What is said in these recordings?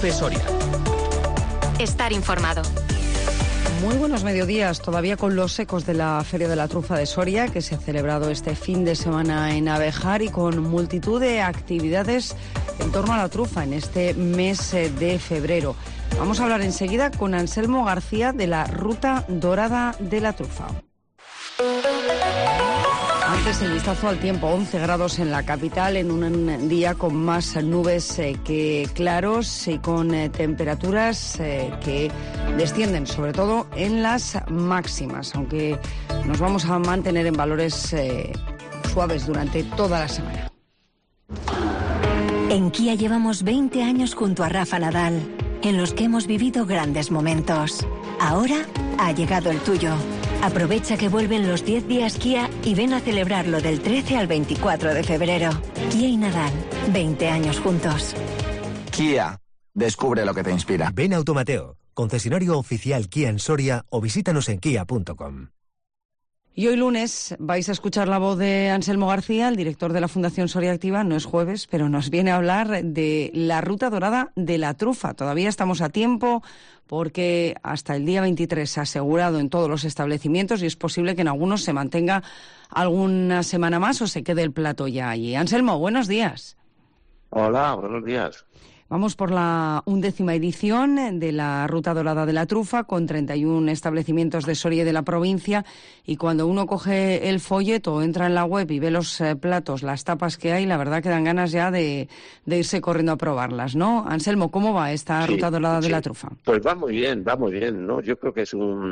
Cope Soria. Estar informado. Muy buenos mediodías, todavía con los ecos de la Feria de la Trufa de Soria, que se ha celebrado este fin de semana en Abejar, y con multitud de actividades en torno a la trufa en este mes de febrero. Vamos a hablar enseguida con Anselmo García de la Ruta Dorada de la Trufa. Antes el vistazo al tiempo, 11 grados en la capital, en un día con más nubes que claros y con temperaturas que descienden, sobre todo en las máximas, aunque nos vamos a mantener en valores suaves durante toda la semana. En Kia llevamos 20 años junto a Rafa Nadal, en los que hemos vivido grandes momentos. Ahora ha llegado el tuyo. Aprovecha que vuelven los 10 días Kia y ven a celebrarlo del 13 al 24 de febrero. Kia y Nadal, 20 años juntos. Kia, descubre lo que te inspira. Ven a Automateo, concesionario oficial Kia en Soria, o visítanos en kia.com. Y hoy lunes vais a escuchar la voz de Anselmo García, el director de la Fundación Soria Activa. No es jueves, pero nos viene a hablar de la Ruta Dorada de la Trufa. Todavía estamos a tiempo porque hasta el día 23 se ha asegurado en todos los establecimientos y es posible que en algunos se mantenga alguna semana más o se quede el plato ya allí. Anselmo, buenos días. Hola, buenos días. Vamos por la 11ª edición de la Ruta Dorada de la Trufa, con 31 establecimientos de Soria y de la provincia, y cuando uno coge el folleto, entra en la web y ve los platos, las tapas que hay, la verdad que dan ganas ya de irse corriendo a probarlas, ¿no? Anselmo, ¿cómo va esta Ruta Dorada de la Trufa? Pues va muy bien, ¿no? Yo creo que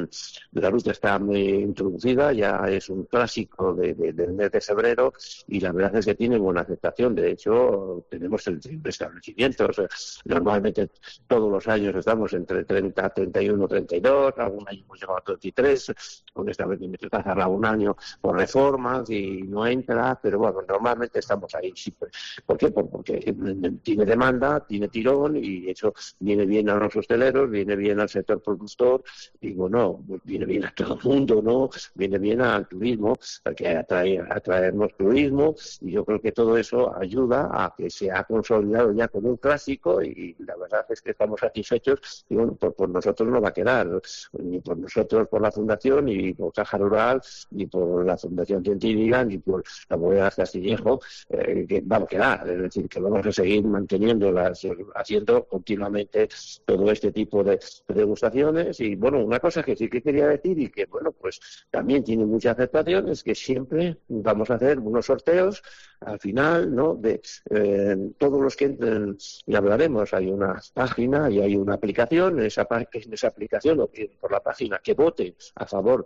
la ruta está muy introducida, ya es un clásico del mes de febrero, y la verdad es que tiene buena aceptación. De hecho, tenemos 31 establecimientos. Normalmente todos los años estamos entre 30, 31, 32, algún año hemos llegado a 33, con establecimiento está cerrado un año por reformas y no entra, pero bueno, normalmente estamos ahí siempre. ¿Por qué? Porque tiene demanda, tiene tirón, y eso viene bien a los hosteleros, viene bien al sector productor, y bueno, viene bien a todo el mundo, ¿no? Viene bien al turismo, porque atraemos turismo, y yo creo que todo eso ayuda a que se ha consolidado ya como un clásico, y la verdad es que estamos satisfechos, y bueno, por nosotros no va a quedar, ni por nosotros, por la Fundación, ni por Caja Rural, ni por la Fundación Científica, ni por la Bodega Castillejo, que va a quedar. Es decir, que vamos a seguir manteniéndolas, haciendo continuamente todo este tipo de degustaciones. Y bueno, una cosa que sí que quería decir, y que bueno, pues también tiene mucha aceptación, es que siempre vamos a hacer unos sorteos al final, ¿no? De todos los que entren, y hablaremos, hay una página y hay una aplicación. En esa aplicación, o bien por la página, que vote a favor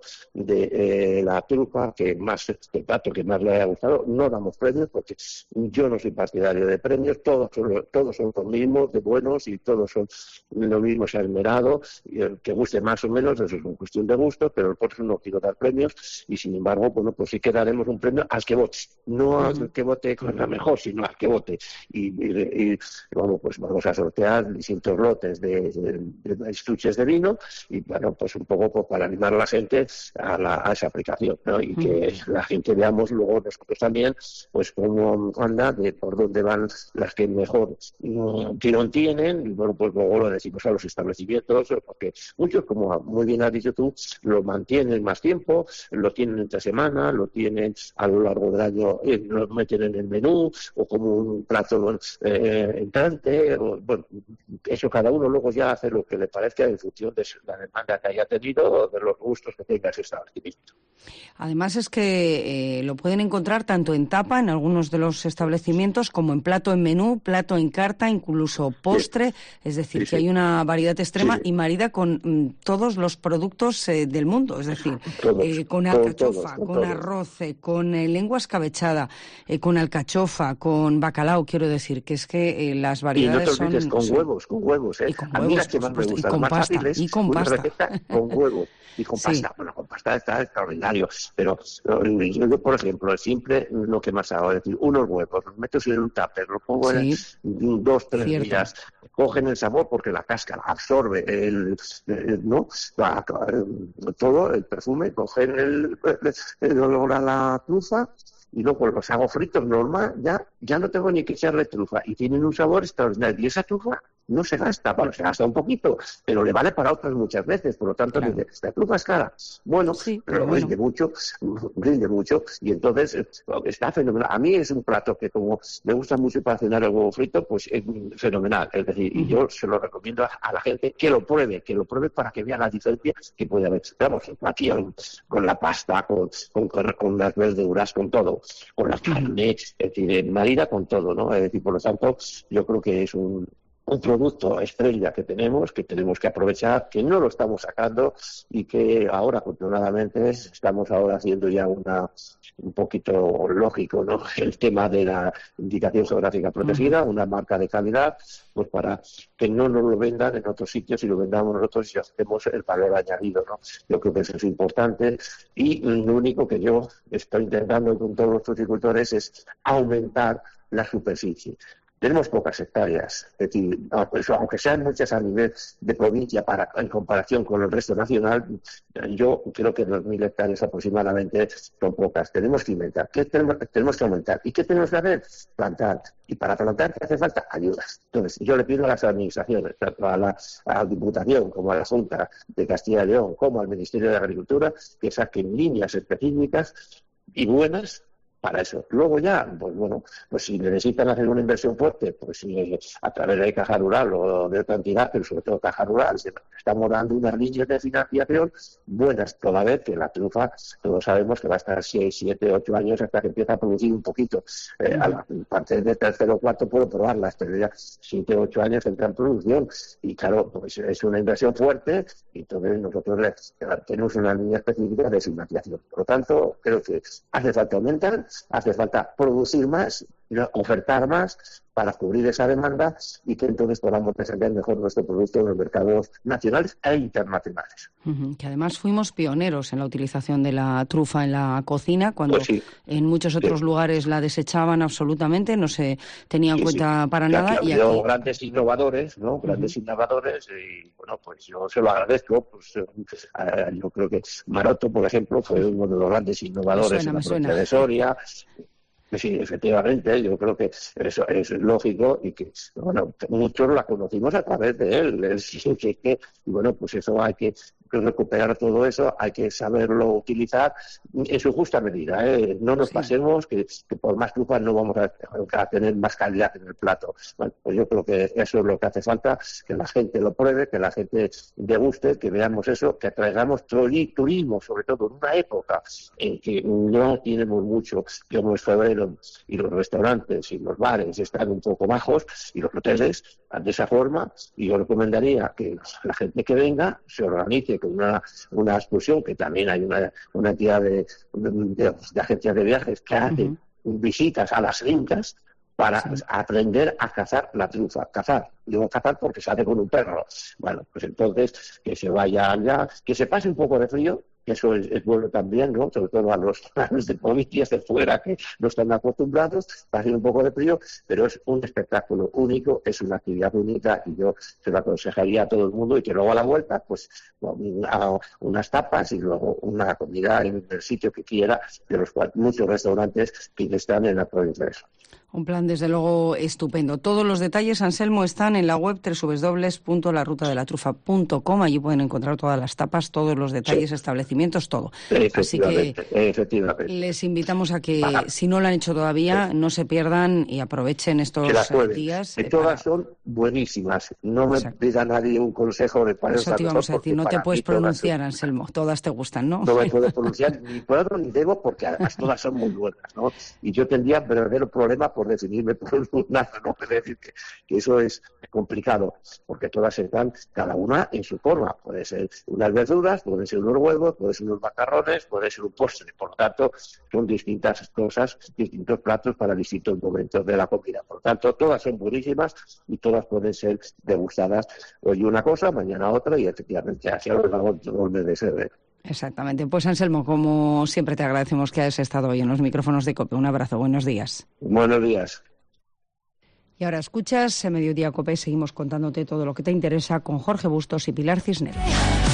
de la trufa el plato que más le haya gustado. No damos premios porque yo no soy partidario de premios, todos son los mismos, de buenos, y todos son lo mismo, se ha esmerado, y el que guste más o menos, eso es una cuestión de gusto, pero por eso no quiero dar premios, y sin embargo, bueno, pues sí que daremos un premio al que vote, no al que vote con la mejor, sino al que vote, y bueno, pues vamos a sortear distintos lotes de estuches de vino, y bueno, pues un poco para animar a la gente a esa aplicación, ¿no? Y que la gente veamos luego nosotros también, pues cómo anda, por dónde van las que mejor tirón tienen, y bueno, pues luego lo decimos a los establecimientos, porque muchos, como muy bien has dicho tú, lo mantienen más tiempo, lo tienen entre semana, lo tienen a lo largo del año, lo meten en el menú, o como un plato entrante, bueno, eso cada uno luego ya hace lo que le parezca en función de la demanda que haya tenido, o de los gustos que tenga ese establecimiento. Además es que lo pueden encontrar tanto en tapa, en algunos de los establecimientos, como en plato en menú, plato en carta, incluso postre, sí. Es decir, que hay una variedad extrema, y marida con todos los productos del mundo, es decir, con alcachofa, con arroz, con lengua escabechada, con alcachofa, con bacalao, quiero decir, que es que las variedades son... Y no te olvides, con huevos, ¿eh? Y con a mí las que más me gustan, más fáciles, y con una pasta. receta con huevo. Y con pasta, sí. Bueno, con pasta está extraordinario, pero yo, por ejemplo, siempre lo que más hago es decir, unos huevos, los meto en un tupper, los pongo en 2-3 días, cogen el sabor porque la cáscara absorbe ¿no? Todo el perfume, cogen el olor a la trufa, y luego los hago fritos normal, ya no tengo ni que echarle trufa, y tienen un sabor extraordinario. Y esa trufa no se gasta, bueno, se gasta un poquito, pero le vale para otras muchas veces, por lo tanto, dice, la trufa es cara, bueno, sí, pero rinde mucho, y entonces está fenomenal. A mí es un plato que como me gusta mucho para cenar el huevo frito, pues es fenomenal, es decir, y yo se lo recomiendo a la gente que lo pruebe para que vea la diferencia que puede haber. Vamos, aquí con la pasta, con las verduras, con todo, con la carne, es decir, marida con todo, ¿no? Es decir, por lo tanto, yo creo que es un producto estrella que tenemos que aprovechar, que no lo estamos sacando y que ahora, afortunadamente, estamos ahora haciendo ya un poquito lógico, ¿no? El tema de la indicación geográfica protegida, una marca de calidad, pues para que no nos lo vendan en otros sitios y lo vendamos nosotros y hacemos el valor añadido, ¿no? Yo creo que eso es importante y lo único que yo estoy intentando con todos los fruticultores es aumentar la superficie. Tenemos pocas hectáreas, es decir, aunque sean muchas a nivel de provincia en comparación con el resto nacional, yo creo que 2.000 hectáreas aproximadamente son pocas. Tenemos que inventar. ¿Qué tenemos que aumentar? ¿Y qué tenemos que hacer? Plantar. Y para plantar, ¿qué hace falta? Ayudas. Entonces, yo le pido a las administraciones, tanto a la Diputación como a la Junta de Castilla y León, como al Ministerio de Agricultura, que saquen líneas específicas y buenas para eso. Luego ya, pues bueno, pues si necesitan hacer una inversión fuerte, pues si a través de Caja Rural o de otra entidad, pero sobre todo Caja Rural, estamos dando unas líneas de financiación buenas, toda vez que la trufa, todos sabemos que va a estar 6, 7, 8 años hasta que empieza a producir un poquito. A partir de tercero o cuarto puedo probarlas, pero ya 7, 8 años entra en producción. Y claro, pues es una inversión fuerte y entonces nosotros tenemos una línea específica de financiación. Por lo tanto, creo que hace falta aumentar, hace falta producir más, ofertar más para cubrir esa demanda y que entonces podamos defender mejor nuestro producto en los mercados nacionales e internacionales. Que además fuimos pioneros en la utilización de la trufa en la cocina, cuando pues sí, en muchos otros lugares la desechaban absolutamente, no se tenía en cuenta para ya nada. Que y habido aquí grandes innovadores, ¿no? Grandes innovadores y bueno, pues yo se lo agradezco. Pues yo creo que Maroto, por ejemplo, fue uno de los grandes innovadores en la provincia de Soria. Sí, efectivamente, yo creo que eso es lógico y que, bueno, muchos la conocimos a través de él. Y bueno, pues eso hay que recuperar todo eso, hay que saberlo utilizar en su justa medida, ¿eh? No nos pasemos que por más trufa no vamos a tener más calidad en el plato. Bueno, pues yo creo que eso es lo que hace falta, que la gente lo pruebe, que la gente deguste, que veamos eso, que traigamos turismo, sobre todo en una época en que no tenemos mucho, como es febrero, y los restaurantes y los bares están un poco bajos y los hoteles de esa forma, y yo recomendaría que la gente que venga se organice con una excursión, que también hay una entidad de agencias de viajes que hacen visitas a las fincas para aprender a cazar la trufa. Digo cazar porque se hace con un perro. Bueno, pues entonces que se vaya allá, que se pase un poco de frío, que eso es bueno también, ¿no? Sobre todo a los de provincias de fuera que no están acostumbrados, pase un poco de frío, pero es un espectáculo único, es una actividad única y yo se lo aconsejaría a todo el mundo, y que luego a la vuelta pues haga unas tapas y luego una comida en el sitio que quiera, de los cuales muchos restaurantes que están en la provincia de Soria. Un plan, desde luego, estupendo. Todos los detalles, Anselmo, están en la web www.larutadelatrufa.com. Allí pueden encontrar todas las tapas, todos los detalles, establecimientos, todo. Así que les invitamos a que, si no lo han hecho todavía, no se pierdan y aprovechen estos días. Todas son buenísimas. No me pida nadie un consejo de cuál es la mejor. Eso te íbamos a decir, no te puedes pronunciar, Anselmo. Todas te gustan, ¿no? No me puedo pronunciar, ni puedo ni debo, porque además todas son muy buenas, ¿no? Y yo tendría verdadero problema por definirme por una, no puede decir que eso es complicado, porque todas están, cada una en su forma. Puede ser unas verduras, pueden ser unos huevos, pueden ser unos macarrones, puede ser un postre. Por lo tanto, son distintas cosas, distintos platos para distintos momentos de la comida. Por lo tanto, todas son buenísimas y todas pueden ser degustadas hoy una cosa, mañana otra, y efectivamente así a lo largo de ser. Exactamente. Pues Anselmo, como siempre te agradecemos que hayas estado hoy en los micrófonos de COPE. Un abrazo, buenos días. Buenos días. Y ahora escuchas Mediodía COPE, seguimos contándote todo lo que te interesa con Jorge Bustos y Pilar Cisneros.